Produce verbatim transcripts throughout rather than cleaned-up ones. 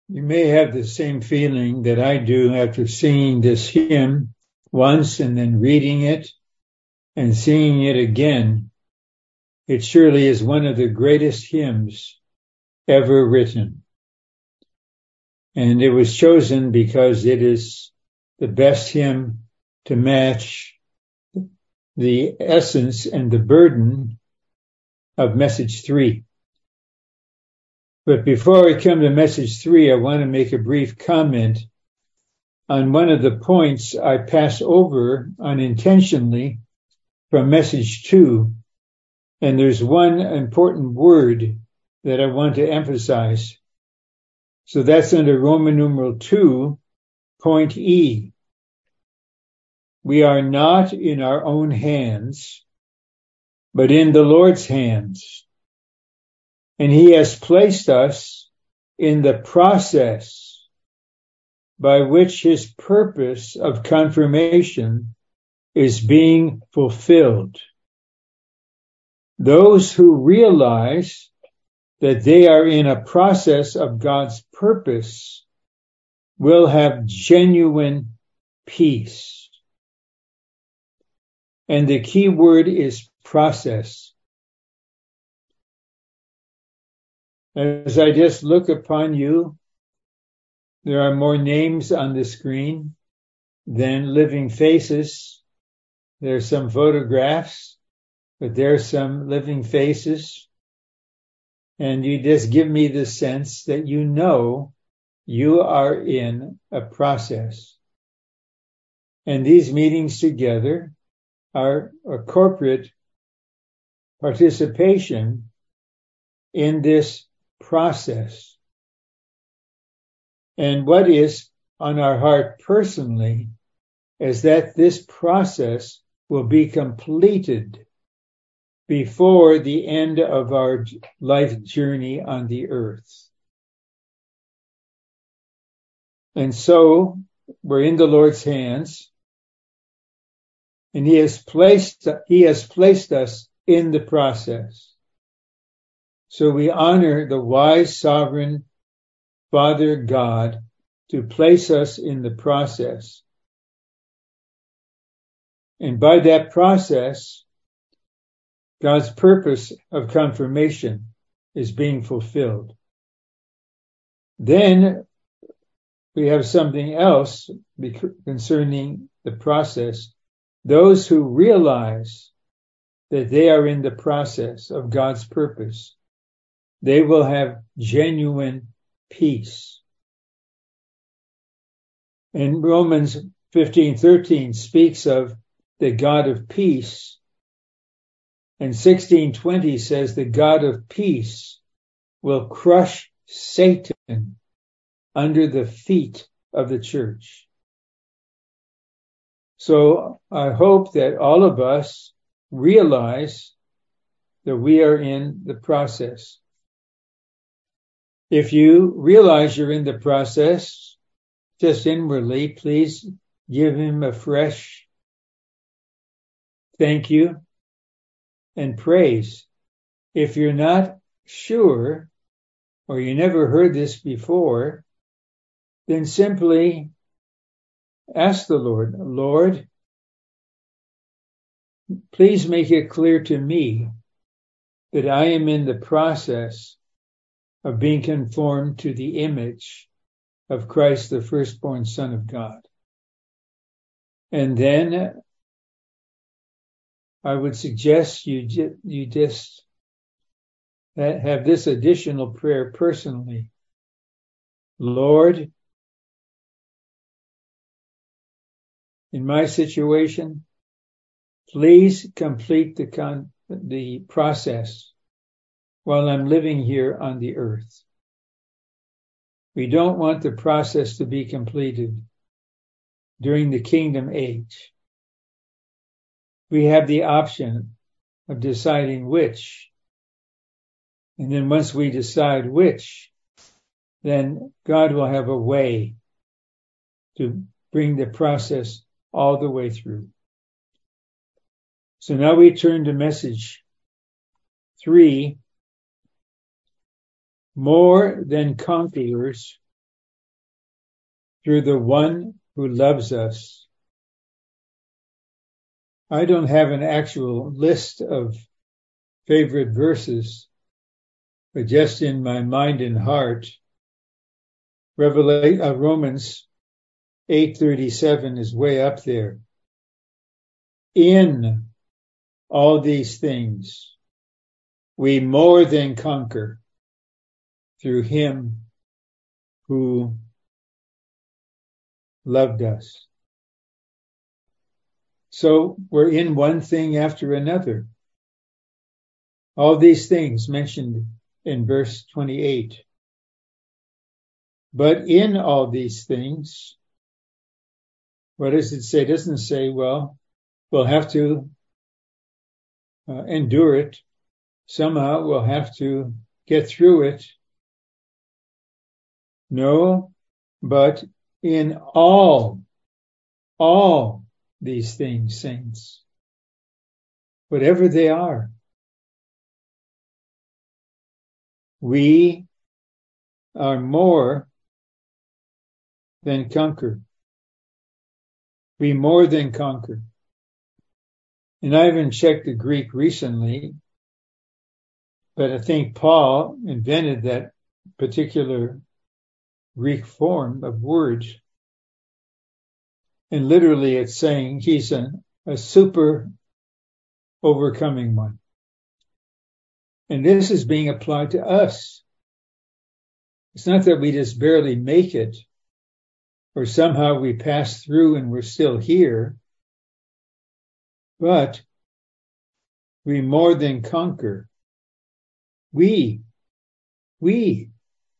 You may have the same feeling that I do after singing this hymn once and then reading it and singing it again. It surely is one of the greatest hymns ever written. And it was chosen because it is the best hymn to match the essence and the burden of message three. But before I come to message three, I want to make a brief comment on one of the points I pass over unintentionally from message two. And there's one important word that I want to emphasize. So that's under Roman numeral two, point E. We are not in our own hands, but in the Lord's hands. And he has placed us in the process by which his purpose of confirmation is being fulfilled. Those who realize that they are in a process of God's purpose will have genuine peace. And the key word is process. As I just look upon you, there are more names on the screen than living faces. There are some photographs, but there are some living faces. And you just give me the sense that you know you are in a process. And these meetings together are a corporate participation in this process. And what is on our heart personally is that this process will be completed before the end of our life journey on the earth. And so we're in the Lord's hands, and he has placed, he has placed us in the process. So we honor the wise, sovereign Father God to place us in the process. And by that process, God's purpose of confirmation is being fulfilled. Then we have something else concerning the process. Those who realize that they are in the process of God's purpose, they will have genuine peace. And Romans fifteen thirteen speaks of the God of peace. And sixteen twenty says the God of peace will crush Satan under the feet of the church. So I hope that all of us realize that we are in the process. If you realize you're in the process, just inwardly, please give him a fresh thank you and praise. If you're not sure, or you never heard this before, then simply ask the Lord, Lord, please make it clear to me that I am in the process of being conformed to the image of Christ, the firstborn Son of God. And then I would suggest you, ju- you just have this additional prayer personally. Lord, in my situation, please complete the con- the process while I'm living here on the earth. We don't want the process to be completed during the kingdom age. We have the option of deciding which. And then once we decide which, then God will have a way to bring the process all the way through. So now we turn to message three. More than conquerors through the one who loves us. I don't have an actual list of favorite verses, but just in my mind and heart, Revelation, uh, Romans eight thirty-seven is way up there. In all these things, we more than conquer through him who loved us. So we're in one thing after another. All these things mentioned in verse twenty-eight. But in all these things, what does it say? It doesn't say, well, we'll have to uh, endure it. Somehow we'll have to get through it. No, but in all, all these things, saints, whatever they are, we are more than conquer. We more than conquer. And I haven't checked the Greek recently, but I think Paul invented that particular Greek form of words. And literally it's saying he's a, a super overcoming one. And this is being applied to us. It's not that we just barely make it, or somehow we pass through and we're still here, but we more than conquer. We, we,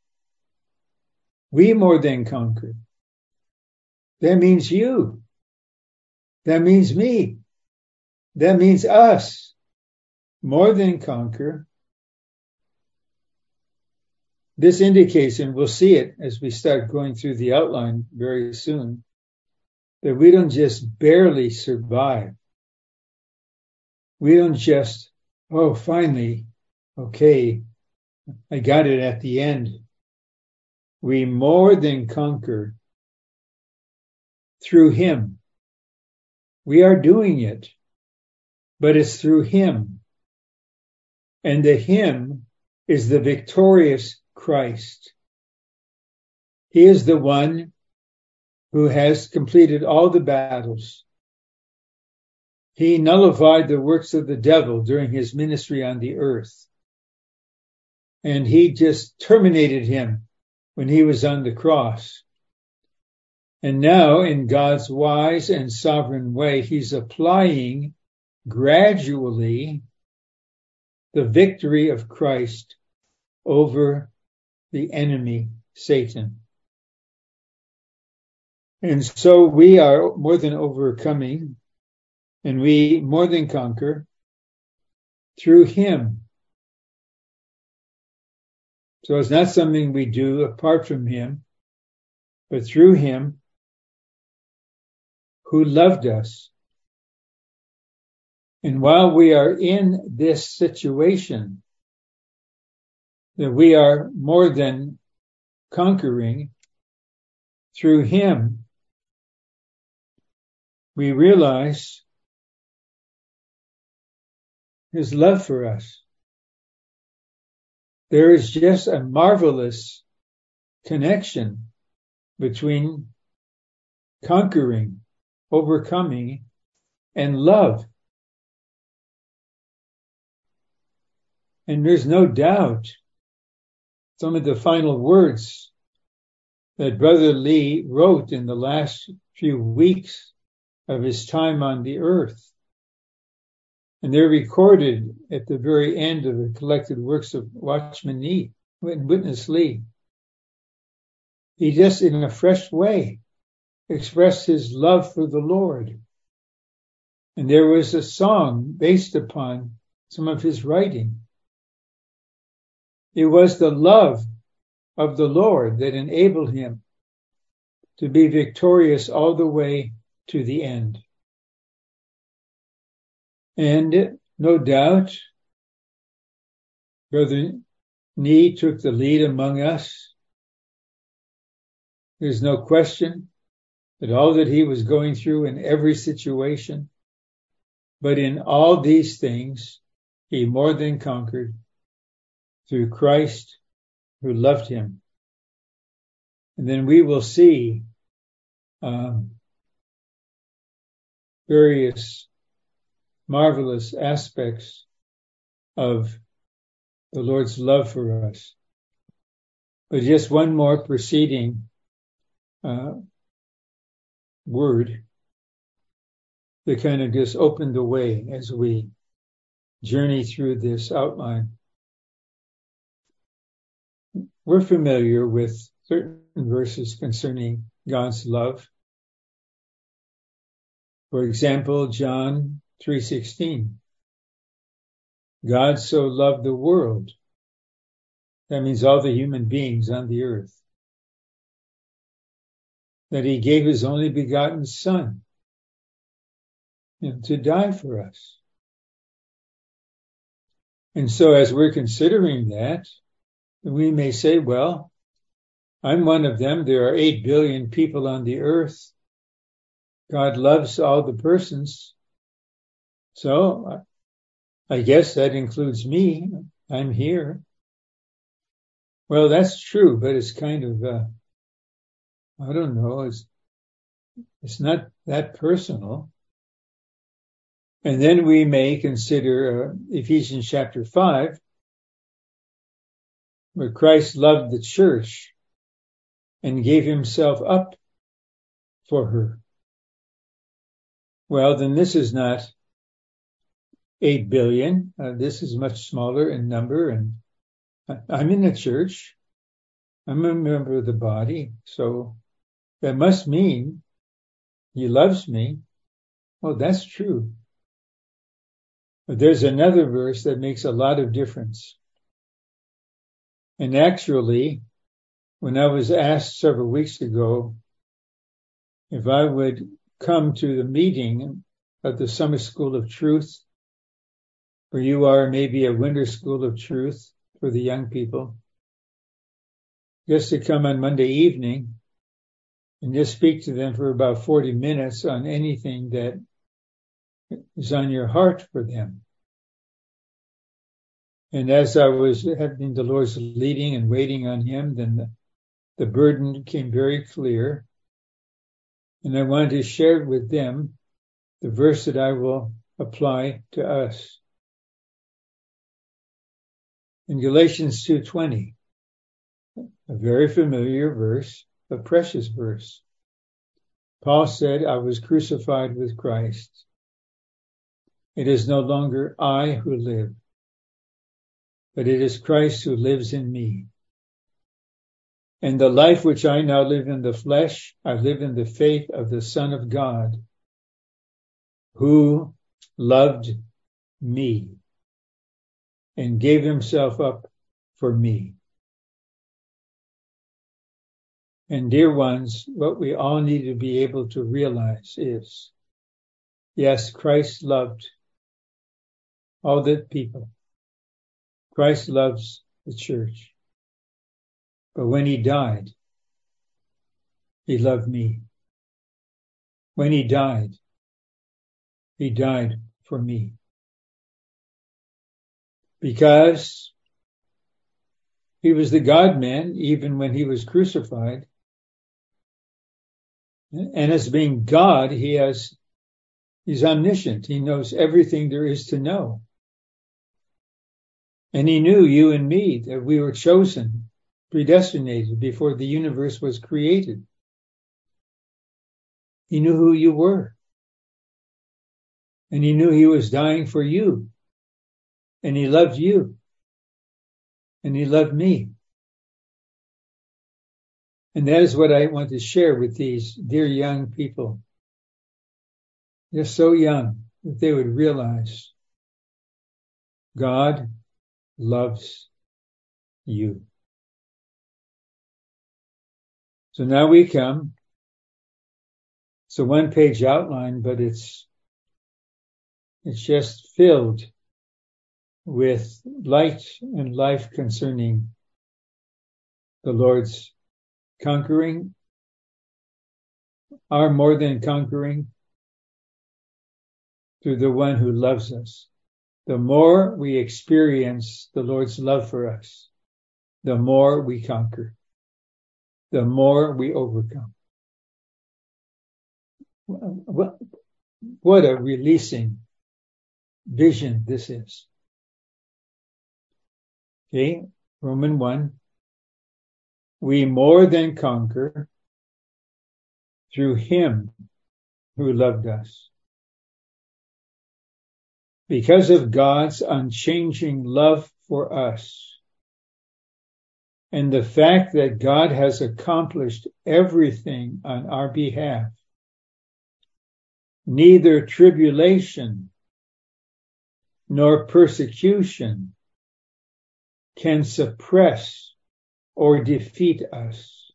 we more than conquer. That means you. That means me. That means us. More than conquer. This indicates, and we'll see it as we start going through the outline very soon, that we don't just barely survive. We don't just, oh, finally, okay, I got it at the end. We more than conquer through him. We are doing it, but it's through him. And the him is the victorious Christ. He is the one who has completed all the battles. He nullified the works of the devil during his ministry on the earth. And he just terminated him when he was on the cross. And now, in God's wise and sovereign way, he's applying gradually the victory of Christ over the enemy, Satan. And so we are more than overcoming, and we more than conquer through him. So it's not something we do apart from him, but through him who loved us. And while we are in this situation, that we are more than conquering through him, we realize his love for us. There is just a marvelous connection between conquering, overcoming, and love. And there's no doubt some of the final words that Brother Lee wrote in the last few weeks of his time on the earth. And they're recorded at the very end of the collected works of Watchman Nee, Witness Lee. He just, in a fresh way, expressed his love for the Lord. And there was a song based upon some of his writing. It was the love of the Lord that enabled him to be victorious all the way to the end. And no doubt, Brother Nee took the lead among us. There's no question that all that he was going through in every situation, but in all these things, he more than conquered through Christ who loved him. And then we will see um, various marvelous aspects of the Lord's love for us. But just one more preceding uh, word that kind of just opened the way as we journey through this outline. We're familiar with certain verses concerning God's love. For example, John three sixteen. God so loved the world. That means all the human beings on the earth, that he gave his only begotten Son, you know, to die for us. And so as we're considering that, we may say, well, I'm one of them. There are eight billion people on the earth. God loves all the persons. So I guess that includes me. I'm here. Well, that's true, but it's kind of, uh, I don't know, it's, it's not that personal. And then we may consider uh, Ephesians chapter five, where Christ loved the church and gave himself up for her. Well, then this is not eight billion. Uh, this is much smaller in number, and I'm in the church. I'm a member of the body, so that must mean he loves me. Well, that's true. But there's another verse that makes a lot of difference. And actually, when I was asked several weeks ago if I would come to the meeting of the Summer School of Truth, where you are maybe a winter school of truth for the young people, just to come on Monday evening and just speak to them for about forty minutes on anything that is on your heart for them. And as I was having the Lord's leading and waiting on him, then the, the burden came very clear. And I wanted to share with them the verse that I will apply to us. In Galatians two twenty, a very familiar verse, a precious verse. Paul said, I was crucified with Christ. It is no longer I who live, but it is Christ who lives in me. And the life which I now live in the flesh, I live in the faith of the Son of God, who loved me and gave himself up for me. And dear ones, what we all need to be able to realize is, yes, Christ loved all the people. Christ loves the church. But when he died, he loved me. When he died, he died for me. Because he was the God-man even when he was crucified. And as being God, he has, he's omniscient. He knows everything there is to know. And he knew you and me, that we were chosen, predestinated before the universe was created. He knew who you were. And he knew he was dying for you. And he loved you. And he loved me. And that is what I want to share with these dear young people. They're so young that they would realize God loves you. So now we come. It's a one-page outline, but it's it's just filled with light and life concerning the Lord's conquering are more than conquering through the one who loves us. The more we experience the Lord's love for us, the more we conquer, the more we overcome. What, what a releasing vision this is. Okay, Romans one. We more than conquer through him who loved us. Because of God's unchanging love for us, and the fact that God has accomplished everything on our behalf, neither tribulation nor persecution can suppress or defeat us.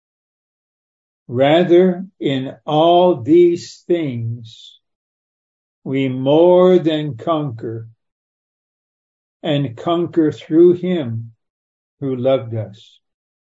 Rather, in all these things, we more than conquer, and conquer through him who loved us.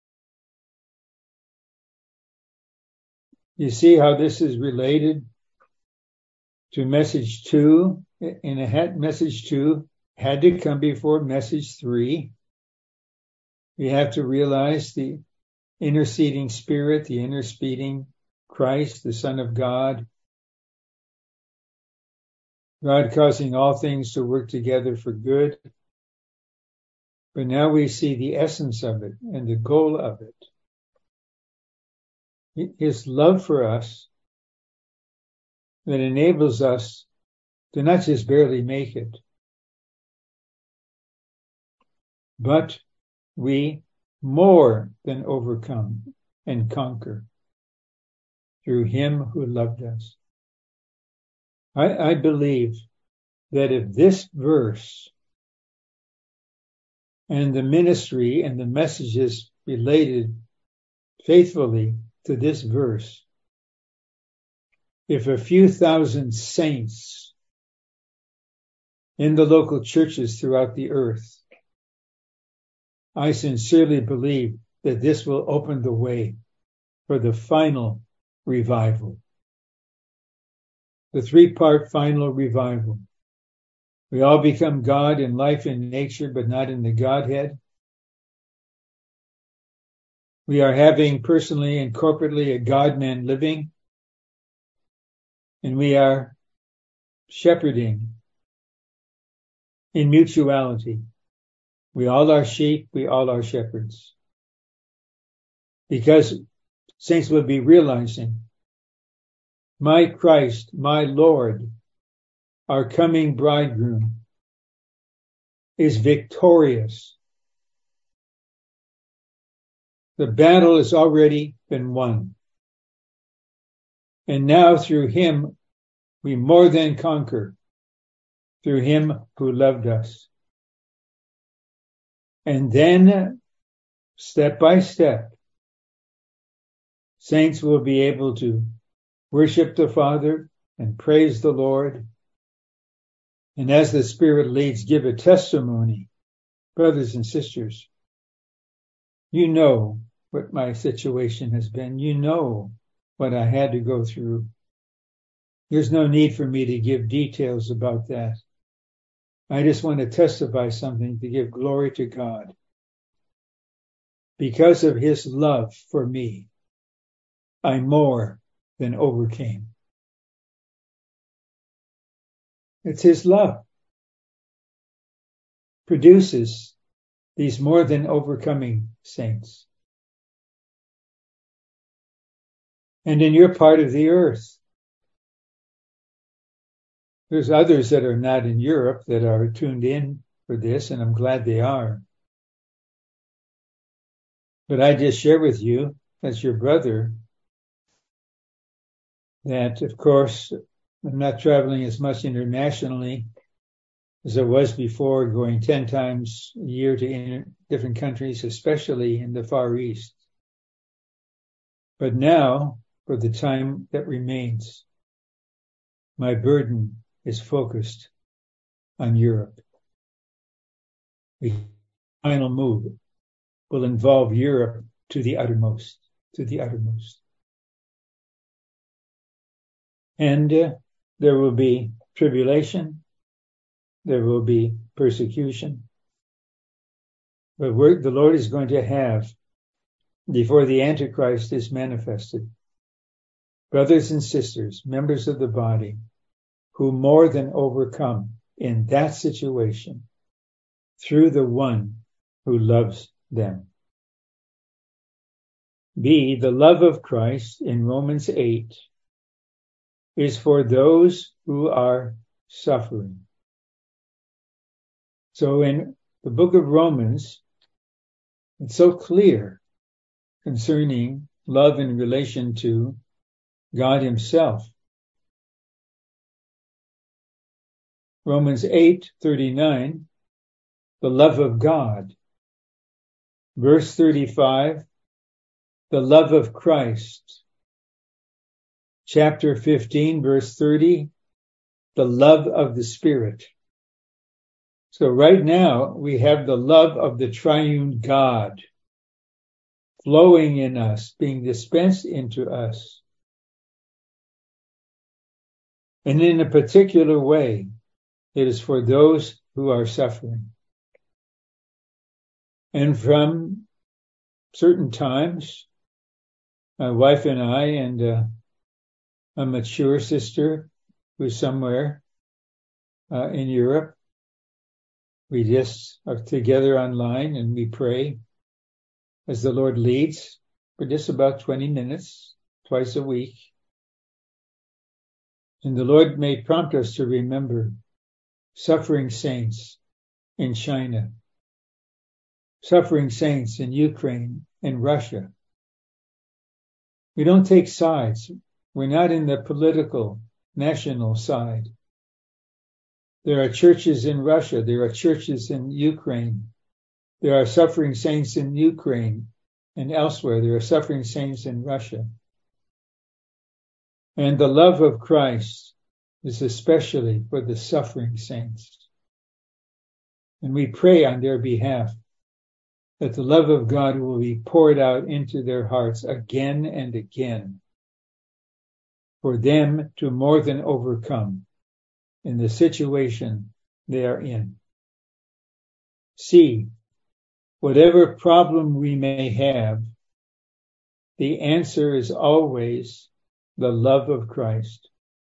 You see how this is related to message two? And it had, message two had to come before message three. We have to realize the interceding Spirit, the interceding Christ, the Son of God, God causing all things to work together for good. But now we see the essence of it and the goal of it. His love for us that enables us to not just barely make it, but we more than overcome and conquer through him who loved us. I, I believe that if this verse and the ministry and the messages related faithfully to this verse, if a few thousand saints in the local churches throughout the earth, I sincerely believe that this will open the way for the final revival. The three-part final revival. We all become God in life and nature, but not in the Godhead. We are having personally and corporately a God-man living, and we are shepherding in mutuality. We all are sheep, we all are shepherds. Because saints will be realizing, my Christ, my Lord, our coming bridegroom, is victorious. The battle has already been won. And now through him, we more than conquer, through him who loved us. And then, step by step, saints will be able to worship the Father and praise the Lord. And as the Spirit leads, give a testimony. Brothers and sisters, you know what my situation has been. You know what I had to go through. There's no need for me to give details about that. I just want to testify something to give glory to God. Because of his love for me, I more than overcame. It's his love produces these more than overcoming saints. And in your part of the earth, there's others that are not in Europe that are tuned in for this, and I'm glad they are. But I just share with you, as your brother, that, of course, I'm not traveling as much internationally as I was before, going ten times a year to inter- different countries, especially in the Far East. But now, for the time that remains, my burden is focused on Europe. The final move will involve Europe to the uttermost, to the uttermost. And uh, there will be tribulation. There will be persecution. But we're, the Lord is going to have, before the Antichrist is manifested, brothers and sisters, members of the body, who more than overcome in that situation through the one who loves them. B, the love of Christ in Romans eight is for those who are suffering. So in the book of Romans, it's so clear concerning love in relation to God himself. Romans eight thirty-nine, the love of God. Verse thirty-five, the love of Christ. Chapter fifteen, verse thirty, the love of the Spirit. So right now we have the love of the triune God flowing in us, being dispensed into us. And in a particular way, it is for those who are suffering. And from certain times, my wife and I and uh, a mature sister who's somewhere uh, in Europe, we just are together online and we pray as the Lord leads for just about twenty minutes, twice a week. And the Lord may prompt us to remember suffering saints in China, suffering saints in Ukraine and Russia. We don't take sides. We're not in the political, national side. There are churches in Russia. There are churches in Ukraine. There are suffering saints in Ukraine and elsewhere. There are suffering saints in Russia. And the love of Christ is especially for the suffering saints. And we pray on their behalf that the love of God will be poured out into their hearts again and again for them to more than overcome in the situation they are in. C, whatever problem we may have, the answer is always the love of Christ.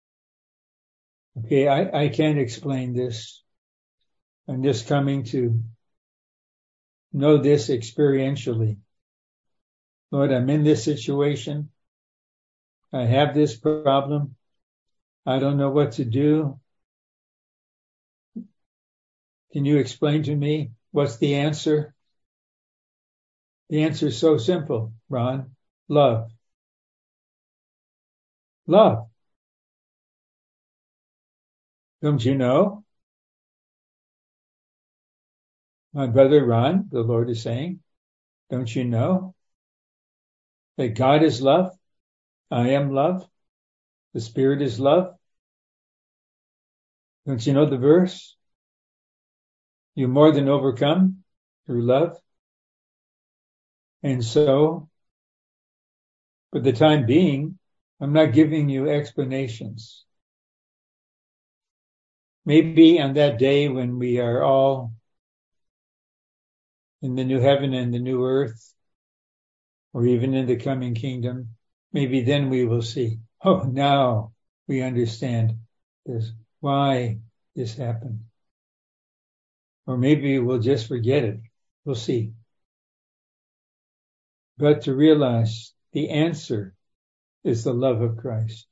Okay, I, I can't explain this. I'm just coming to know this experientially. Lord, I'm in this situation. I have this problem. I don't know what to do. Can you explain to me what's the answer? The answer is so simple, Ron. Love. Love. Don't you know? My brother Ron, the Lord is saying, don't you know that God is love? I am love. The Spirit is love. Don't you know the verse? You more than overcome through love. And so, for the time being, I'm not giving you explanations. Maybe on that day when we are all in the new heaven and the new earth, or even in the coming kingdom, maybe then we will see, oh, now we understand this, why this happened. Or maybe we'll just forget it. We'll see. But to realize the answer is the love of Christ.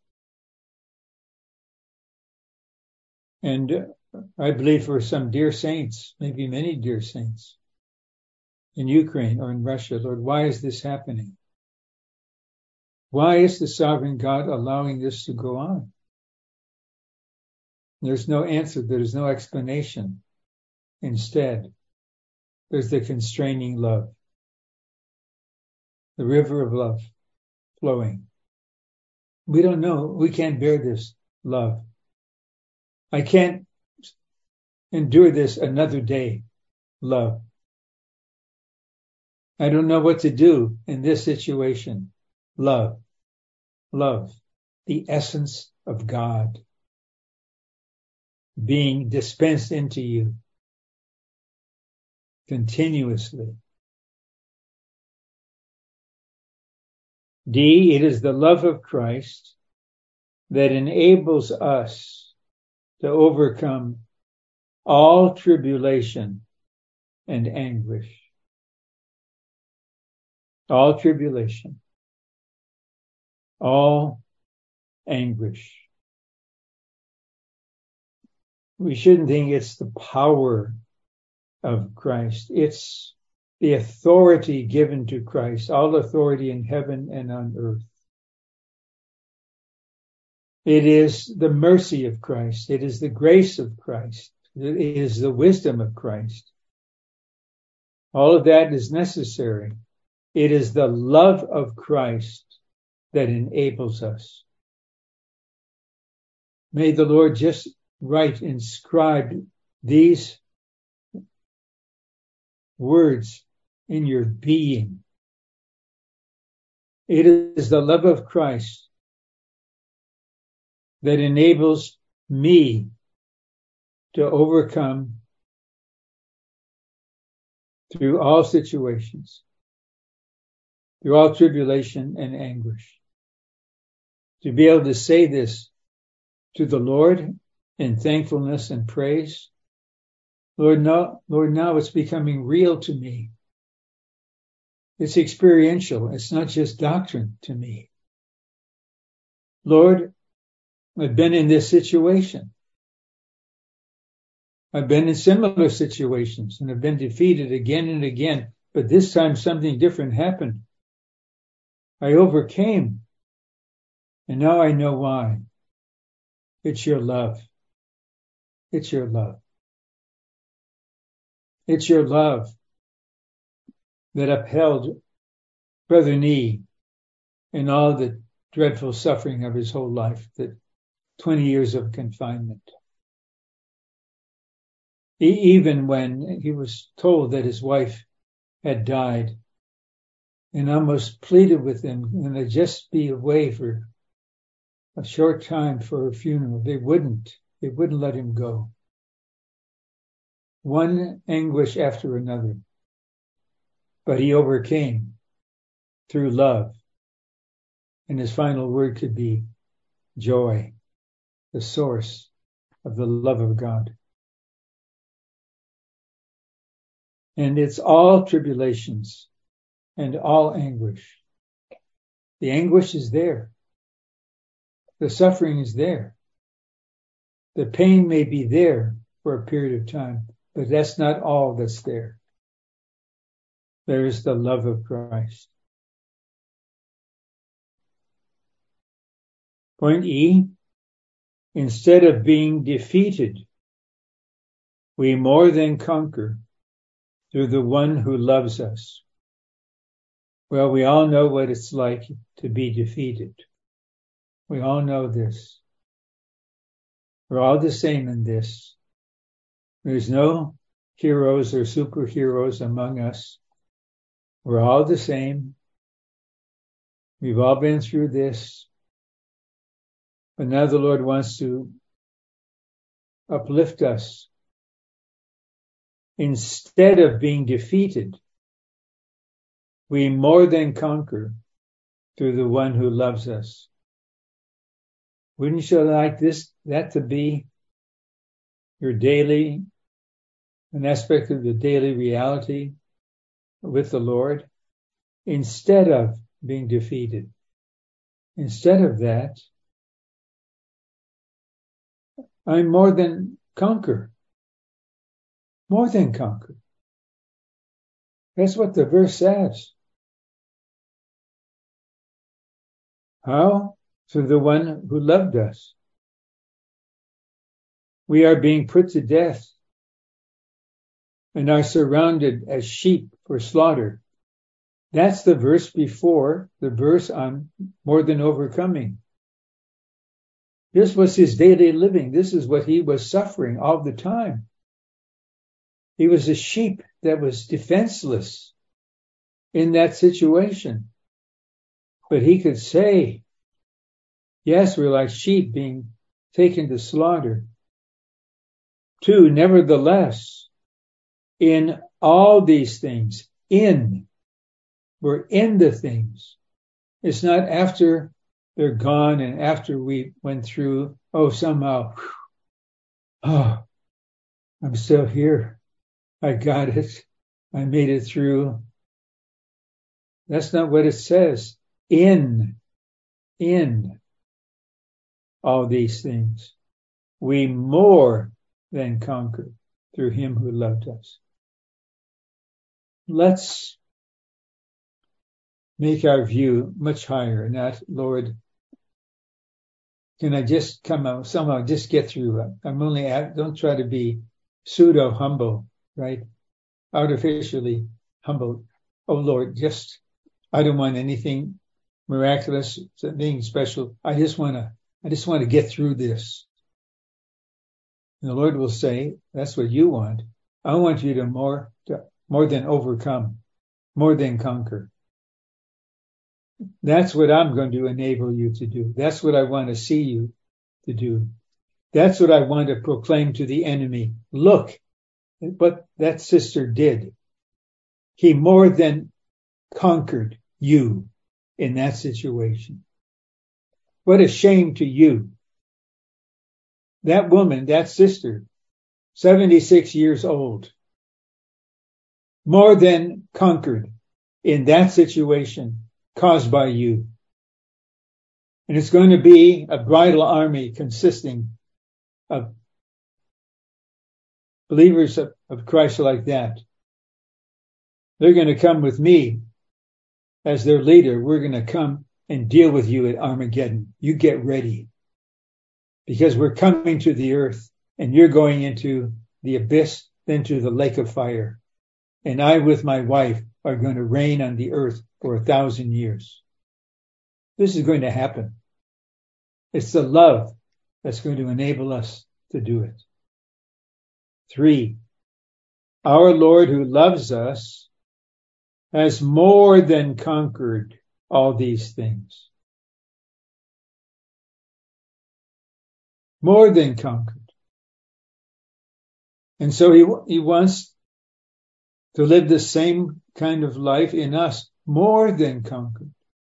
And I believe for some dear saints, maybe many dear saints, in Ukraine or in Russia, Lord, why is this happening? Why is the sovereign God allowing this to go on? There's no answer. There's no explanation. Instead, there's the constraining love, the river of love flowing. We don't know. We can't bear this love. I can't endure this another day, love. I don't know what to do in this situation. Love, love. the essence of God being dispensed into you continuously. D, it is the love of Christ that enables us to overcome all tribulation and anguish. All tribulation, all anguish. We shouldn't think it's the power of Christ. It's the authority given to Christ, all authority in heaven and on earth. It is the mercy of Christ. It is the grace of Christ. It is the wisdom of Christ. All of that is necessary. It is the love of Christ that enables us. May the Lord just write, inscribe these words in your being. It is the love of Christ that enables me to overcome through all situations, through all tribulation and anguish. To be able to say this to the Lord in thankfulness and praise. Lord, now, Lord, now it's becoming real to me. It's experiential. It's not just doctrine to me. Lord, I've been in this situation. I've been in similar situations and have been defeated again and again, but this time something different happened. I overcame, and now I know why. It's your love. It's your love. It's your love that upheld Brother Nee in all the dreadful suffering of his whole life, the twenty years of confinement. He, even when he was told that his wife had died, and almost pleaded with him, and they'd just be away for a short time for her funeral. They wouldn't. They wouldn't let him go. One anguish after another. But he overcame through love. And his final word could be joy, the source of the love of God. And it's all tribulations and all anguish. The anguish is there. The suffering is there. The pain may be there for a period of time, but that's not all that's there. There is the love of Christ. Point E, instead of being defeated, we more than conquer through the one who loves us. Well, we all know what it's like to be defeated. We all know this. We're all the same in this. There's no heroes or superheroes among us. We're all the same. We've all been through this. But now the Lord wants to uplift us. Instead of being defeated, we more than conquer through the one who loves us. Wouldn't you like this, that to be your daily, an aspect of the daily reality with the Lord? Instead of being defeated, instead of that, I more than conquer. More than conquer. That's what the verse says. How? Through the one who loved us. We are being put to death and are surrounded as sheep for slaughter. That's the verse before the verse on more than overcoming. This was his daily living. This is what he was suffering all the time. He was a sheep that was defenseless in that situation. But he could say, Yes, we're like sheep being taken to slaughter. Two, nevertheless, in all these things, in, we're in the things. It's not after they're gone and after we went through, oh, somehow, oh, I'm still here. I got it. I made it through. That's not what it says. In, in all these things, we more than conquer through him who loved us. Let's make our view much higher, not, Lord, can I just come out, somehow just get through? I'm only, at, don't try to be pseudo humble, right? Artificially humble. Oh Lord, just, I don't want anything miraculous, anything special. I just want to, I just want to get through this. And the Lord will say, that's what you want. I want you to more, to, more than overcome, more than conquer. That's what I'm going to enable you to do. That's what I want to see you to do. That's what I want to proclaim to the enemy. Look what that sister did. He more than conquered you in that situation. What a shame to you. That woman, that sister, seventy-six years old, more than conquered in that situation caused by you. And it's going to be a bridal army consisting of believers of, of Christ like that. They're going to come with me as their leader. We're going to come and deal with you at Armageddon. You get ready. Because we're coming to the earth and you're going into the abyss, then to the lake of fire. And I with my wife are going to reign on the earth for a thousand years. This is going to happen. It's the love that's going to enable us to do it. Three, our Lord who loves us has more than conquered all these things. More than conquered. And so he, he wants to live the same kind of life in us, more than conquered.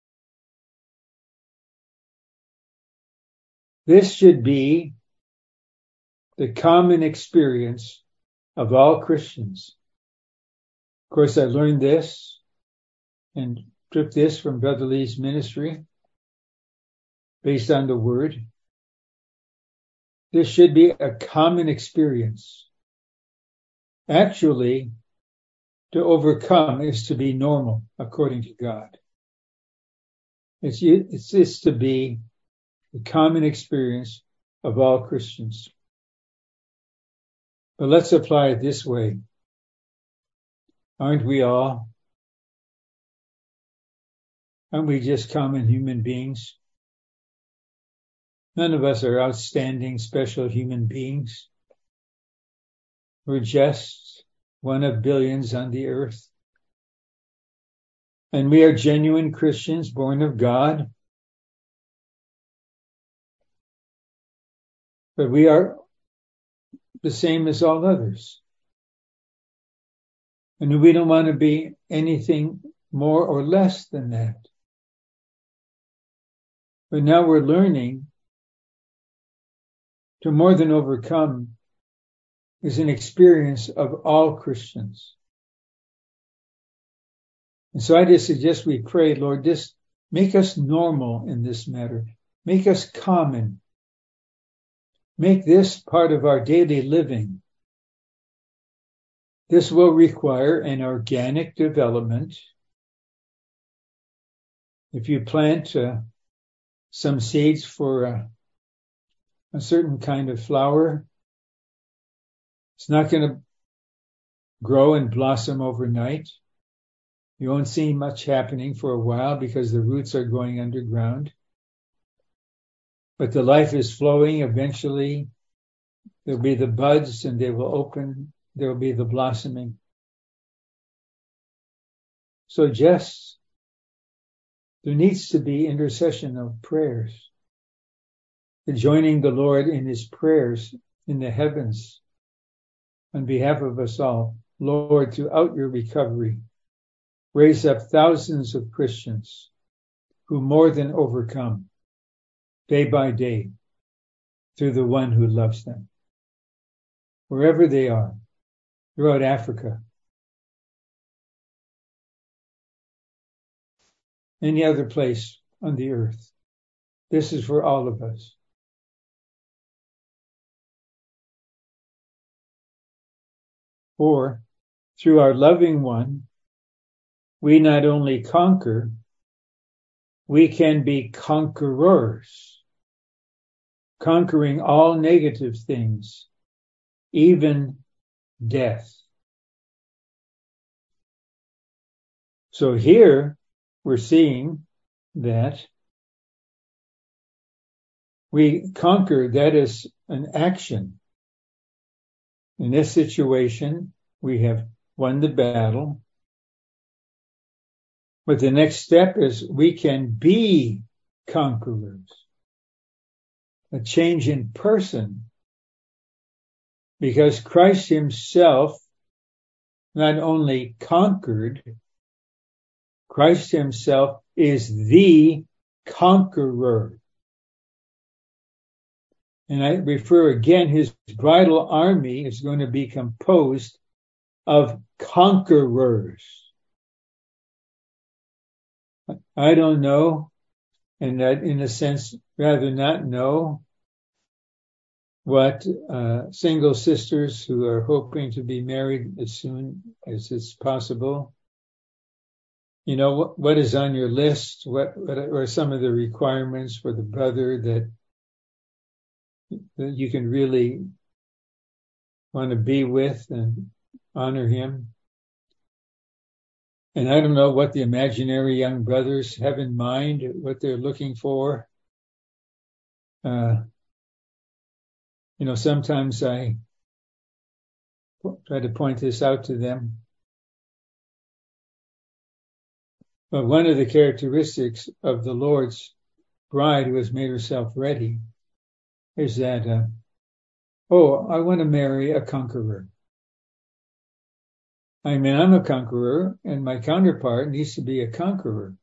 This should be the common experience of all Christians. Of course, I learned this and took this from Brother Lee's ministry based on the word. This should be a common experience. Actually, to overcome is to be normal according to God. It's, it's just to be the common experience of all Christians. But let's apply it this way. Aren't we all? Aren't we just common human beings? None of us are outstanding, special human beings. We're just one of billions on the earth. And we are genuine Christians, born of God. But we are the same as all others. And we don't want to be anything more or less than that. But now we're learning to more than overcome is an experience of all Christians. And so I just suggest we pray, Lord, just make us normal in this matter. Make us common. Make this part of our daily living. This will require an organic development. If you plant uh, some seeds for a, a certain kind of flower, it's not going to grow and blossom overnight. You won't see much happening for a while because the roots are going underground. But the life is flowing. Eventually, there'll be the buds and they will open. There'll be the blossoming. So just, there needs to be intercession of prayers joining the Lord in his prayers in the heavens on behalf of us all. Lord, throughout your recovery, raise up thousands of Christians who more than overcome day by day through the one who loves them, wherever they are, throughout Africa, any other place on the earth. This is for all of us. For through our loving one, we not only conquer, we can be conquerors, conquering all negative things, even death. So here we're seeing that we conquer, that is an action. In this situation, we have won the battle. But the next step is we can be conquerors. A change in person. Because Christ himself not only conquered, Christ himself is the conqueror. And I refer again, his bridal army is going to be composed of conquerors. I don't know, and that in a sense, rather not know what uh, single sisters who are hoping to be married as soon as it's possible, you know, what, what is on your list? What, what are some of the requirements for the brother that, that you can really want to be with and honor him? And I don't know what the imaginary young brothers have in mind, what they're looking for. Uh, you know, sometimes I try to point this out to them. But one of the characteristics of the Lord's bride who has made herself ready is that, uh, oh, I want to marry a conqueror. I mean, I'm a conqueror, and my counterpart needs to be a conqueror.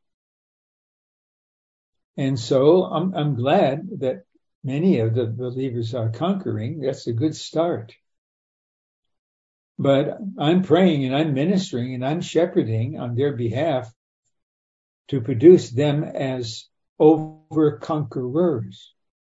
And so I'm, I'm glad that many of the believers are conquering. That's a good start. But I'm praying and I'm ministering and I'm shepherding on their behalf to produce them as over-conquerors.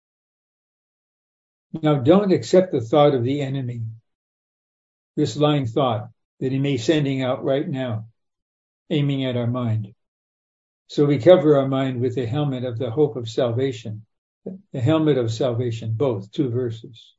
Now, don't accept the thought of the enemy, this lying thought that he may be sending out right now, aiming at our mind. So we cover our mind with the helmet of the hope of salvation, the helmet of salvation, both, two verses.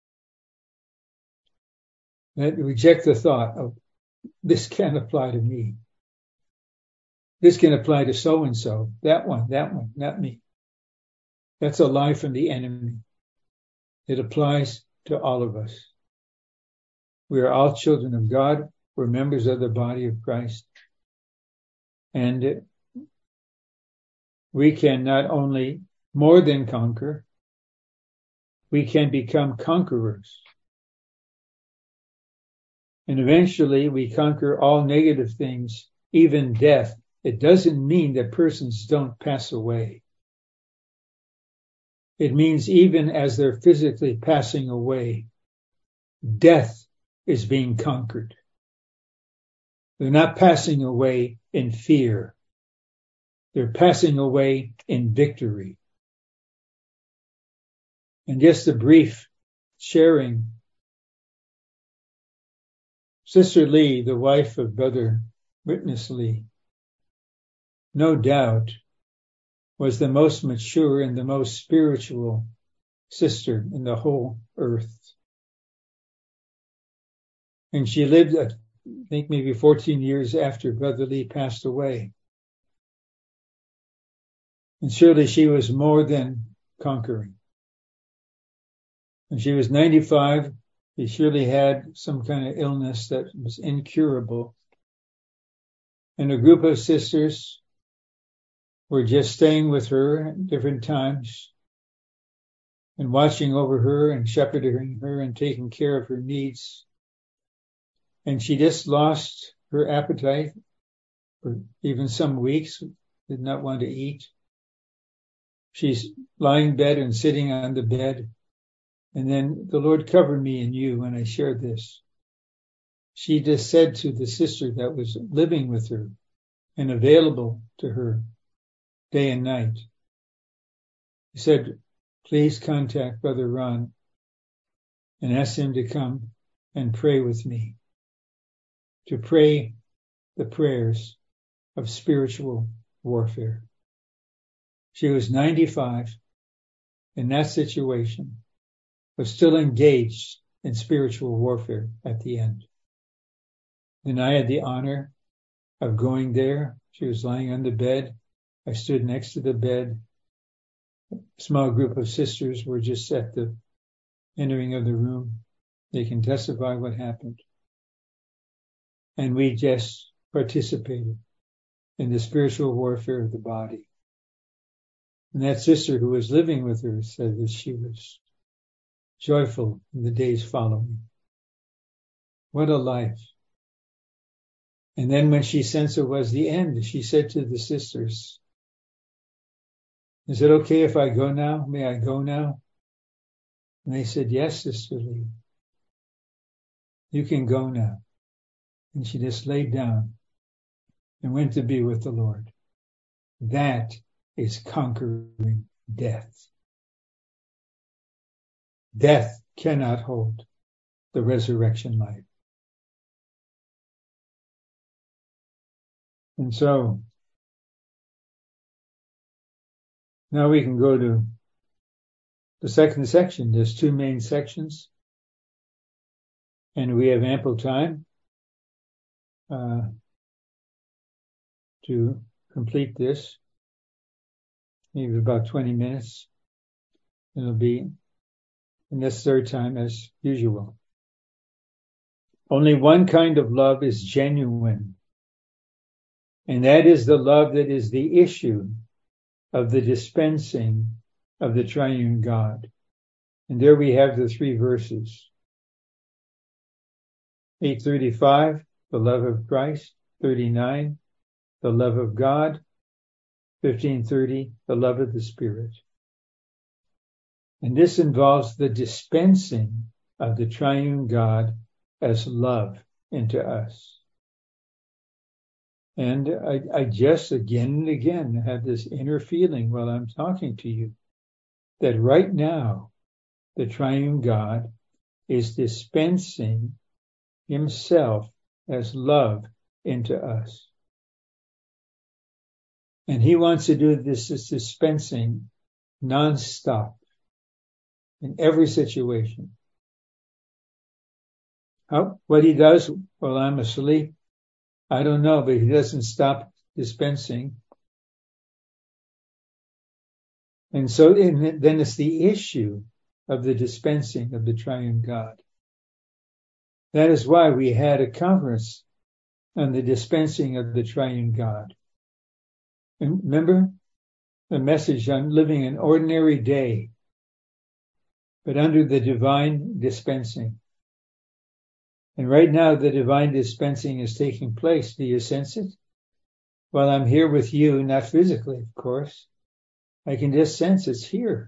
That reject the thought of, this can't apply to me. This can apply to so-and-so, that one, that one, not me. That's a lie from the enemy. It applies to all of us. We are all children of God. We're members of the body of Christ. And we can not only more than conquer, we can become conquerors. And eventually we conquer all negative things, even death. It doesn't mean that persons don't pass away. It means even as they're physically passing away, death is being conquered. They're not passing away in fear. They're passing away in victory. And just a brief sharing. Sister Lee, the wife of Brother Witness Lee, no doubt was the most mature and the most spiritual sister in the whole earth. And she lived, I think, maybe fourteen years after Brother Lee passed away. And surely she was more than conquering. When she was ninety-five, she surely had some kind of illness that was incurable. And a group of sisters were just staying with her at different times. and watching over her and shepherding her and taking care of her needs. And she just lost her appetite for even some weeks, did not want to eat. She's lying in bed and sitting on the bed. And then the Lord covered me and you when I shared this. She just said to the sister that was living with her and available to her day and night, she said, please contact Brother Ron and ask him to come and pray with me, to pray the prayers of spiritual warfare. She was ninety-five in that situation, but still engaged in spiritual warfare at the end. And I had the honor of going there. She was lying on the bed. I stood next to the bed. A small group of sisters were just at the entering of the room. They can testify what happened. And we just participated in the spiritual warfare of the body. And that sister who was living with her said that she was joyful in the days following. What a life. And then when she sensed it was the end, she said to the sisters, is it okay if I go now? May I go now? And they said, yes, Sister Lee. You can go now. And she just laid down and went to be with the Lord. That is conquering death. Death cannot hold the resurrection life. And so now we can go to the second section. There's two main sections, and we have ample time uh, to complete this. Maybe about twenty minutes. It'll be in this third time as usual. Only one kind of love is genuine, and that is the love that is the issue of the dispensing of the triune God. And there we have the three verses. eight thirty-five, the love of Christ. thirty-nine, the love of God. fifteen thirty, the love of the Spirit. And this involves the dispensing of the triune God as love into us. And I, I just again and again have this inner feeling while I'm talking to you that right now the triune God is dispensing himself as love into us. And he wants to do this, this dispensing nonstop in every situation. How, what he does while I'm asleep, I don't know, but he doesn't stop dispensing. And so then it's the issue of the dispensing of the triune God. That is why we had a conference on the dispensing of the triune God. And remember the message on living an ordinary day, but under the divine dispensing. And right now the divine dispensing is taking place. Do you sense it? While I'm here with you, not physically, of course, I can just sense it's here.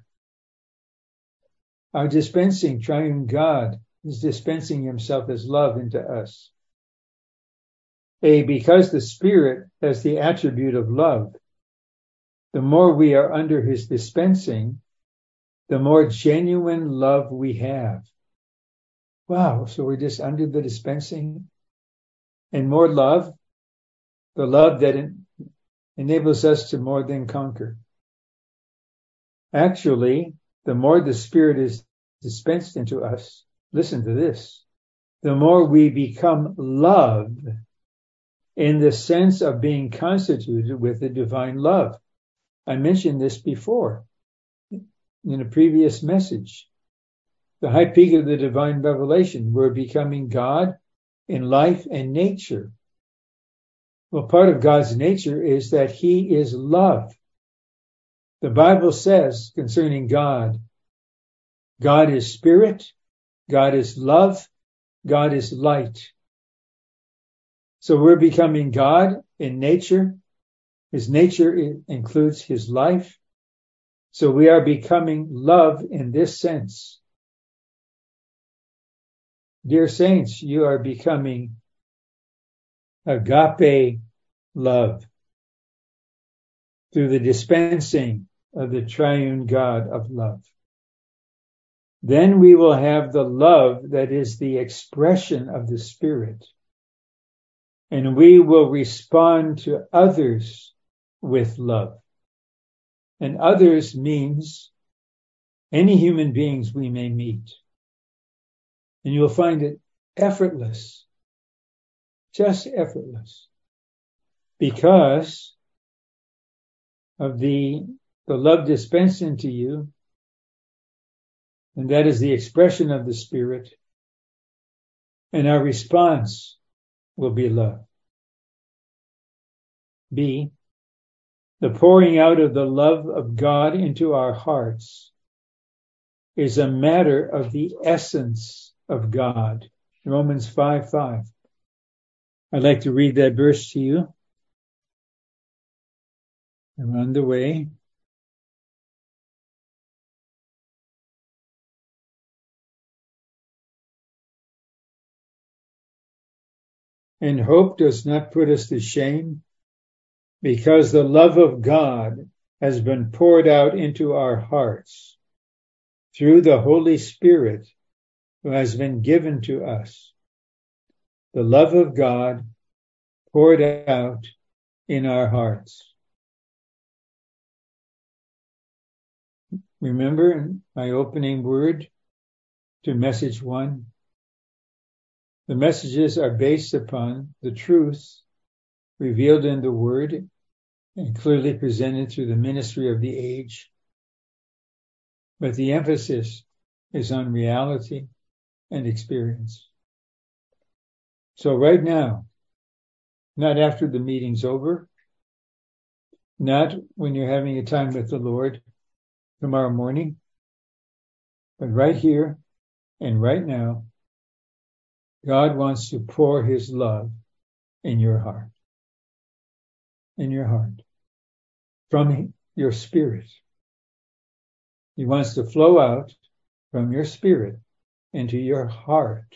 Our dispensing triune God is dispensing himself as love into us. A, because the Spirit has the attribute of love, the more we are under his dispensing, the more genuine love we have. Wow, so we're just under the dispensing and more love, the love that en- enables us to more than conquer. Actually, the more the Spirit is dispensed into us, listen to this, the more we become love in the sense of being constituted with the divine love. I mentioned this before in a previous message. The high peak of the divine revelation, we're becoming God in life and nature. Well, part of God's nature is that he is love. The Bible says concerning God God is spirit. God is love. God is light. So we're becoming God in nature. His nature includes his life. So we are becoming love in this sense. Dear saints, you are becoming agape love through the dispensing of the triune God of love. Then we will have the love that is the expression of the Spirit. And we will respond to others with love. And others means any human beings we may meet. And you'll find it effortless, just effortless, because of the, the love dispensed into you, and that is the expression of the Spirit, and our response will be love. B, the pouring out of the love of God into our hearts is a matter of the essence of God. Romans five five. I'd like to read that verse to you. I'm on the way. And hope does not put us to shame, because the love of God has been poured out into our hearts through the Holy Spirit who has been given to us. The love of God poured out in our hearts. Remember in my opening word to message one, the messages are based upon the truth revealed in the Word and clearly presented through the ministry of the age. But the emphasis is on reality and experience. So right now, not after the meeting's over, not when you're having a time with the Lord tomorrow morning, but right here and right now, God wants to pour his love in your heart. In your heart. From your spirit. He wants to flow out from your spirit into your heart.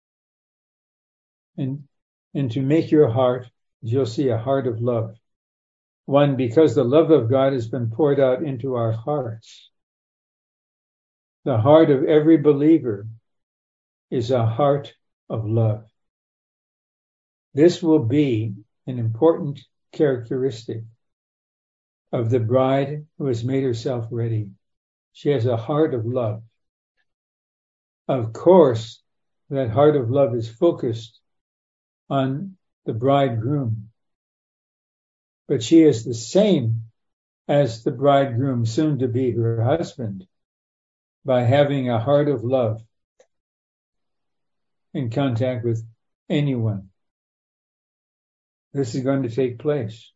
And, and to make your heart, you'll see, a heart of love. One, because the love of God has been poured out into our hearts. The heart of every believer is a heart of love. This will be an important characteristic of the bride who has made herself ready. She has a heart of love. Of course, that heart of love is focused on the bridegroom. But she is the same as the bridegroom, soon to be her husband, by having a heart of love in contact with anyone. This is going to take place.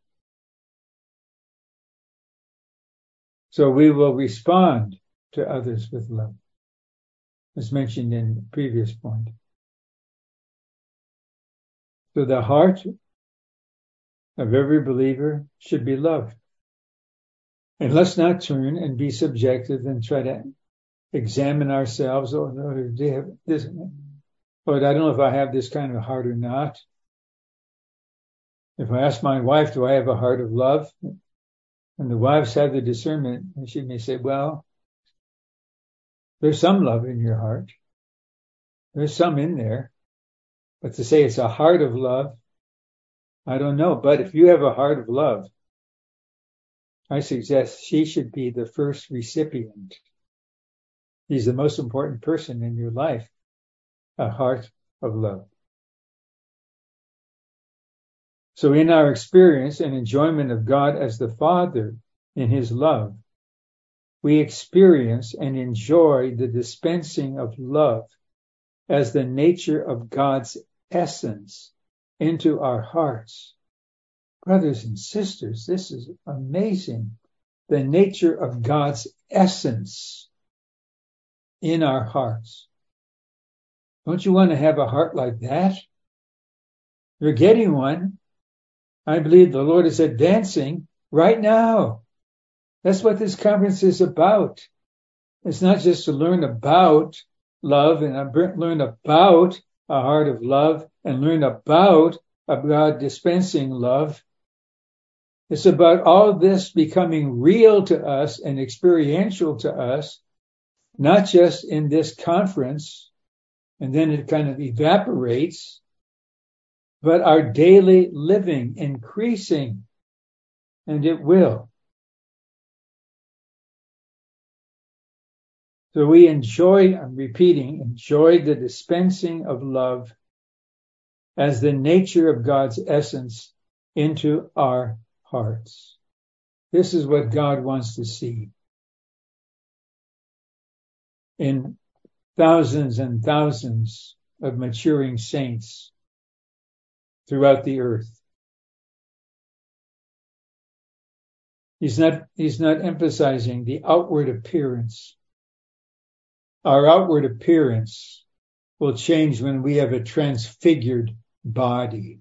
So we will respond to others with love, as mentioned in the previous point. So the heart of every believer should be love. And let's not turn and be subjective and try to examine ourselves. Oh, no, do they have this? But I don't know if I have this kind of heart or not. If I ask my wife, do I have a heart of love? And the wives have the discernment, and she may say, well, there's some love in your heart. There's some in there. But to say it's a heart of love, I don't know. But if you have a heart of love, I suggest she should be the first recipient. He's the most important person in your life. A heart of love. So in our experience and enjoyment of God as the Father in his love, we experience and enjoy the dispensing of love as the nature of God's essence into our hearts. Brothers and sisters, this is amazing. The nature of God's essence in our hearts. Don't you want to have a heart like that? You're getting one. I believe the Lord is advancing right now. That's what this conference is about. It's not just to learn about love and learn about a heart of love and learn about a God dispensing love. It's about all this becoming real to us and experiential to us, not just in this conference, and then it kind of evaporates, but our daily living, increasing, and it will. So we enjoy, I'm repeating, enjoy the dispensing of love as the nature of God's essence into our hearts. This is what God wants to see in thousands and thousands of maturing saints throughout the earth. He's not, he's not emphasizing the outward appearance. Our outward appearance will change when we have a transfigured body.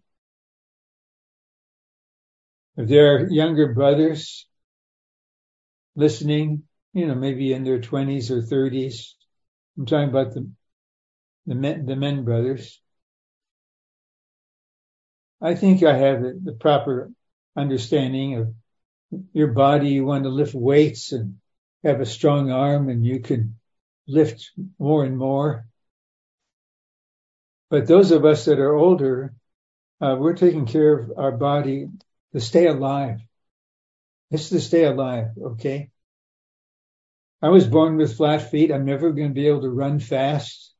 If there are younger brothers listening, you know, maybe in their twenties or thirties, I'm talking about the, the men, the men brothers. I think I have the, the proper understanding of your body. You want to lift weights and have a strong arm, and you can lift more and more. But those of us that are older, uh, we're taking care of our body to stay alive. It's to stay alive, okay? I was born with flat feet. I'm never going to be able to run fast.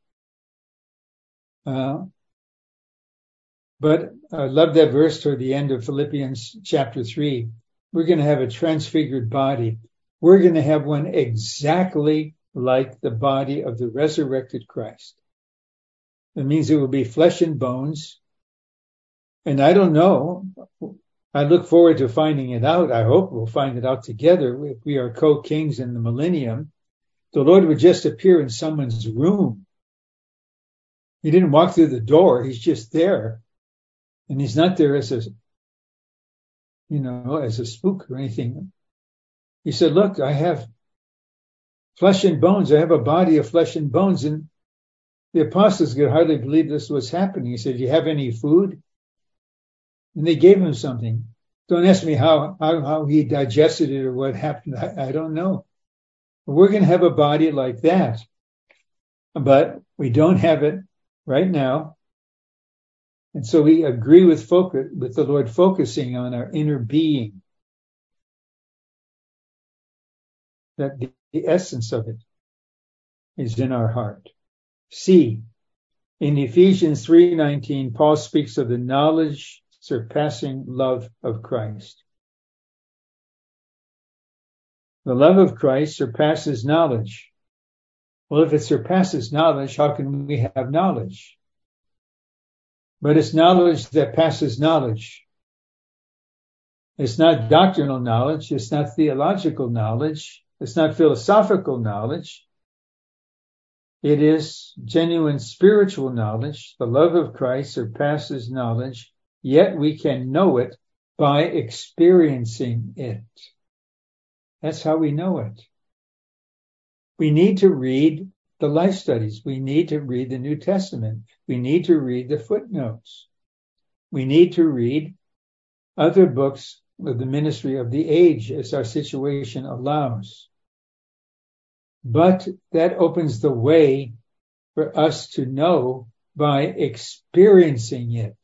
Uh, but I love that verse toward the end of Philippians chapter three. We're going to have a transfigured body. We're going to have one exactly like the body of the resurrected Christ. It means it will be flesh and bones. And I don't know. I look forward to finding it out. I hope we'll find it out together. If we are co-kings in the millennium, the Lord would just appear in someone's room. He didn't walk through the door. He's just there. And he's not there as a, you know, as a spook or anything. He said, look, I have flesh and bones. I have a body of flesh and bones. And the apostles could hardly believe this was happening. He said, do you have any food? And they gave him something. Don't ask me how, how, how he digested it or what happened. I, I don't know. But we're going to have a body like that. But we don't have it right now. And so we agree with focus, with the Lord focusing on our inner being. That the, the essence of it is in our heart. C. In Ephesians three nineteen, Paul speaks of the knowledge surpassing love of Christ. The love of Christ surpasses knowledge. Well, if it surpasses knowledge, how can we have knowledge? But it's knowledge that passes knowledge. It's not doctrinal knowledge. It's not theological knowledge. It's not philosophical knowledge. It is genuine spiritual knowledge. The love of Christ surpasses knowledge, yet we can know it by experiencing it. That's how we know it. We need to read the life studies. We need to read the New Testament. We need to read the footnotes. We need to read other books of the ministry of the age as our situation allows. But that opens the way for us to know by experiencing it.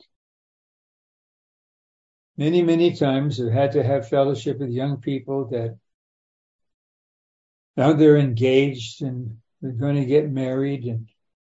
Many, many times I've had to have fellowship with young people that now they're engaged and they're going to get married, and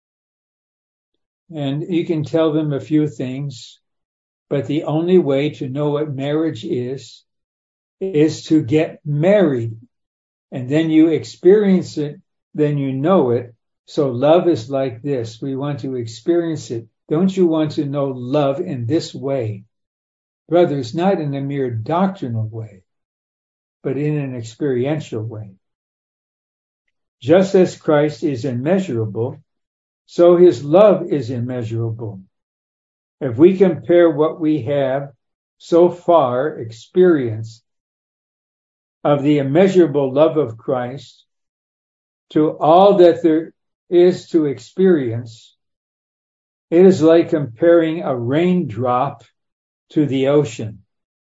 and you can tell them a few things, but the only way to know what marriage is, is to get married. And then you experience it, then you know it. So love is like this. We want to experience it. Don't you want to know love in this way? Brothers, not in a mere doctrinal way, but in an experiential way. Just as Christ is immeasurable, so his love is immeasurable. If we compare what we have so far experienced of the immeasurable love of Christ to all that there is to experience, it is like comparing a raindrop to the ocean.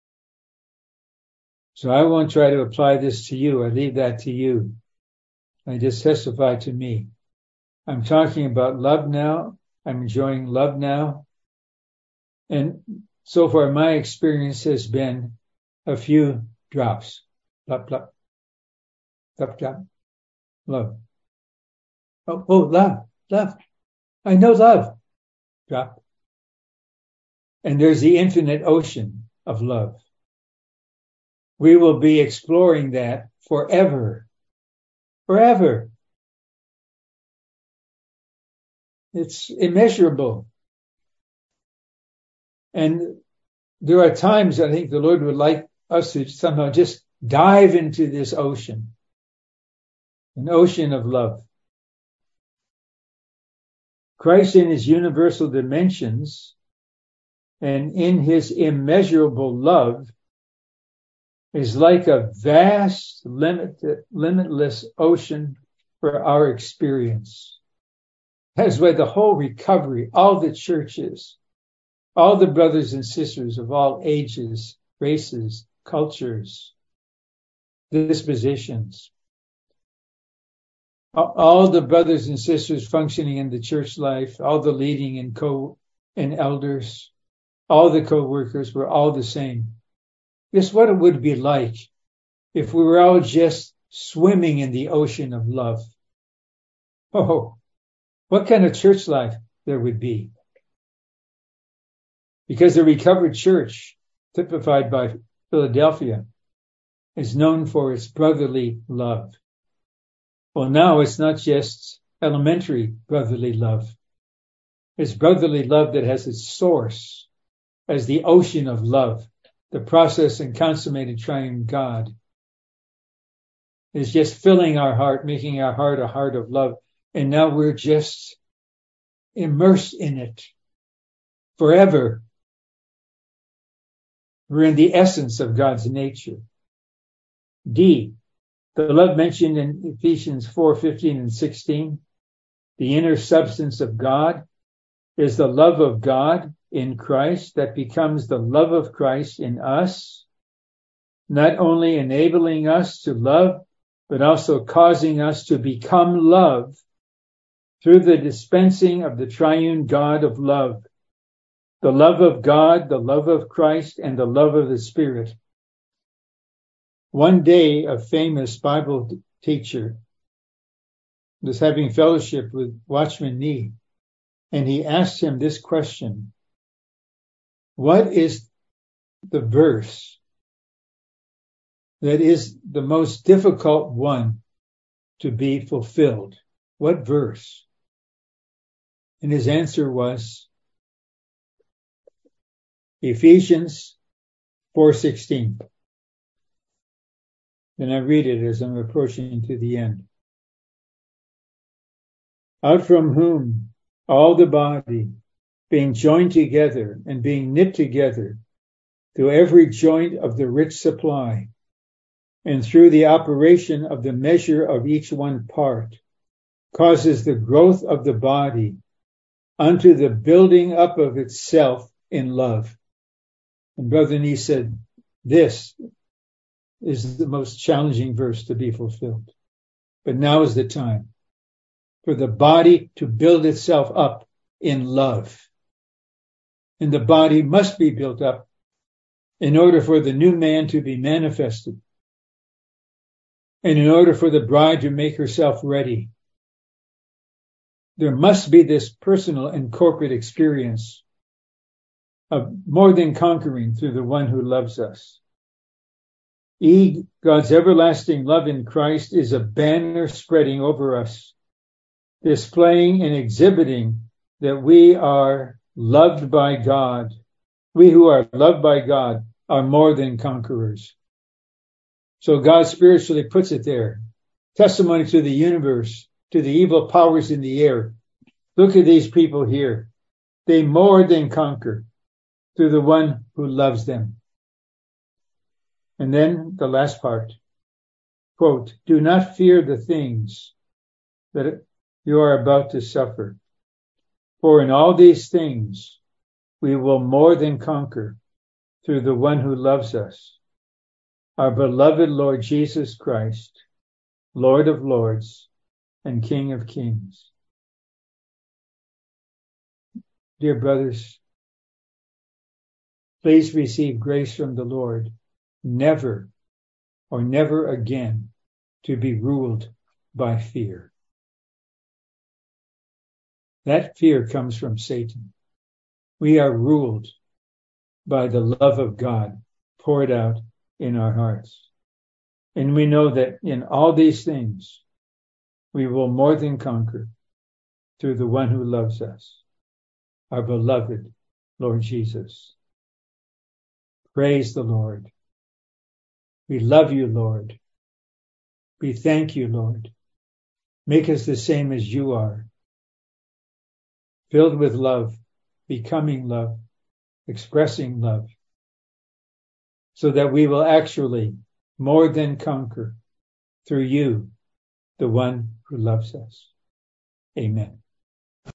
So I won't try to apply this to you. I leave that to you. I just testify to me. I'm talking about love now. I'm enjoying love now. And so far, my experience has been a few drops. Plop, plop. Plop, plop. Love. Oh, oh, love, love. I know love. Drop. And there's the infinite ocean of love. We will be exploring that forever. Forever. It's immeasurable. And there are times I think the Lord would like us to somehow just dive into this ocean, an ocean of love. Christ in his universal dimensions and in his immeasurable love is like a vast, limited, limitless ocean for our experience. That's why the whole recovery, all the churches, all the brothers and sisters of all ages, races, cultures, dispositions, all the brothers and sisters functioning in the church life, all the leading and co and elders, all the co-workers were all the same. Guess what it would be like if we were all just swimming in the ocean of love? Oh, what kind of church life there would be. Because the recovered church, typified by Philadelphia, is known for its brotherly love. Well, now it's not just elementary brotherly love. It's brotherly love that has its source as the ocean of love, the process and consummated triune God. Is just filling our heart, making our heart a heart of love. And now we're just immersed in it forever. We're in the essence of God's nature. D, the love mentioned in Ephesians four, fifteen and sixteen, the inner substance of God, is the love of God in Christ that becomes the love of Christ in us, not only enabling us to love, but also causing us to become love through the dispensing of the triune God of love, the love of God, the love of Christ, and the love of the Spirit. One day, a famous Bible teacher was having fellowship with Watchman Nee, and he asked him this question: what is the verse that is the most difficult one to be fulfilled? What verse? And his answer was Ephesians four sixteen. Then I read it as I'm approaching to the end. Out from whom all the body, being joined together and being knit together through every joint of the rich supply, and through the operation of the measure of each one part, causes the growth of the body unto the building up of itself in love. And Brother Nee said, this is the most challenging verse to be fulfilled. But now is the time for the body to build itself up in love. And the body must be built up in order for the new man to be manifested, and in order for the bride to make herself ready. There must be this personal and corporate experience of more than conquering through the one who loves us. E, God's everlasting love in Christ is a banner spreading over us, displaying and exhibiting that we are loved by God. We who are loved by God are more than conquerors. So God spiritually puts it there testimony to the universe, to the evil powers in the air. Look at these people here. They more than conquer through the one who loves them. And then the last part, quote, do not fear the things that you are about to suffer. For in all these things, we will more than conquer through the one who loves us, our beloved Lord Jesus Christ, Lord of Lords and King of Kings. Dear brothers, please receive grace from the Lord, never or never again to be ruled by fear. That fear comes from Satan. We are ruled by the love of God poured out in our hearts. And we know that in all these things, we will more than conquer through the one who loves us, our beloved Lord Jesus. Praise the Lord. We love you, Lord. We thank you, Lord. Make us the same as you are, filled with love, becoming love, expressing love, so that we will actually more than conquer through you, the one who loves us. Amen.